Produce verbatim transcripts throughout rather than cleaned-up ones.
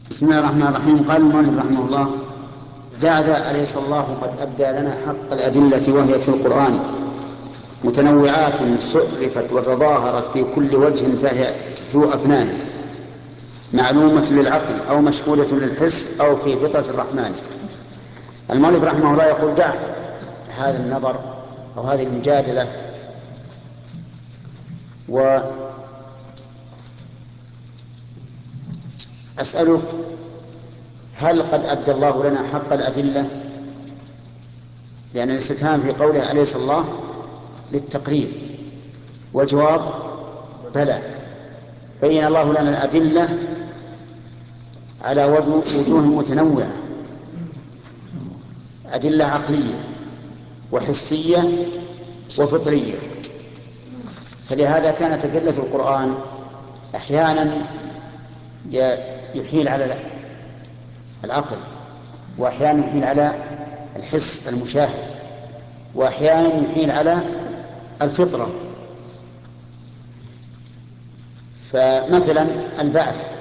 بسم الله الرحمن الرحيم. قال المؤلف رحمه الله: بعد أليس الله قد أبدى لنا حق الأدلة وهي في القرآن متنوعات صرفت وتظاهرت في كل وجه فهي ذو أفنان معلومة للعقل أو مشهودة للحس أو في فطرة الرحمن. المؤلف رحمه الله يقول: دع هذا النظر أو هذه المجادلة وأسألك: هل قد أبدى الله لنا حق الأدلة؟ لأن الاستفهام في قوله أليس الله للتقرير، والجواب بلى. بين الله لنا الأدلة على وجوه متنوعة، أدلة عقلية وحسية وفطرية. فلهذا كانت أدلة القرآن أحيانا يحيل على العقل، وأحيانا يحيل على الحس المشاهد، وأحيانا يحيل على الفطرة. فمثلا البعث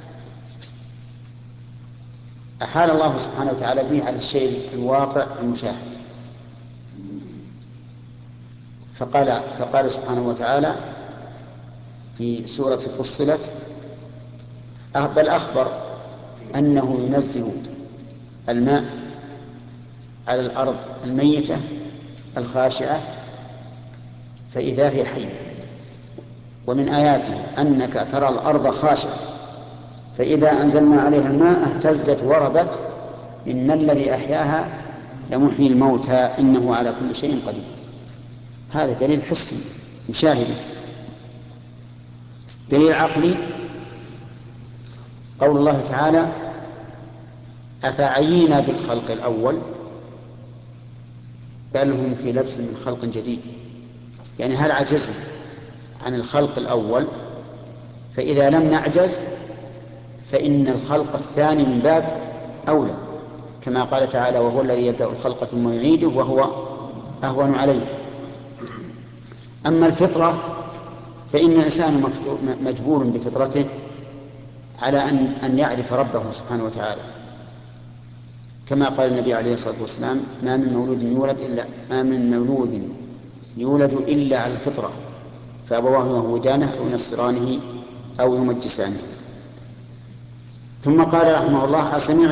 أحال الله سبحانه وتعالى به على الشيء الواقع المشاهد، فقال, فقال سبحانه وتعالى في سورة فصلت: بل أخبر أنه ينزل الماء على الأرض الميتة الخاشعة فإذا هي حية، ومن آياته أنك ترى الأرض خاشعة فإذا أنزلنا عليها الماء اهتزت وربت إن الذي أحياها لمحيي الموتى إنه على كل شيء قدير. هذا دليل حسي مشاهد. دليل عقلي قول الله تعالى: أفعينا بالخلق الأول بل هم في لبس من خلق جديد. يعني هل عجزنا عن الخلق الأول؟ فإذا لم نعجز فإن الخلق الثاني من باب أولى، كما قال تعالى: وهو الذي يبدأ الخلق ثم يعيده وهو أهون عليه. أما الفطرة فإن الإنسان مجبور بفطرته على أن أن يعرف ربه سبحانه وتعالى، كما قال النبي عليه الصلاة والسلام: ما من مولود يولد إلا ما من مولود يولد إلا على الفطرة، فأبواه يهودانه أو ينصرانه أو يمجسانه. ثم قال رحمه الله: أسمعت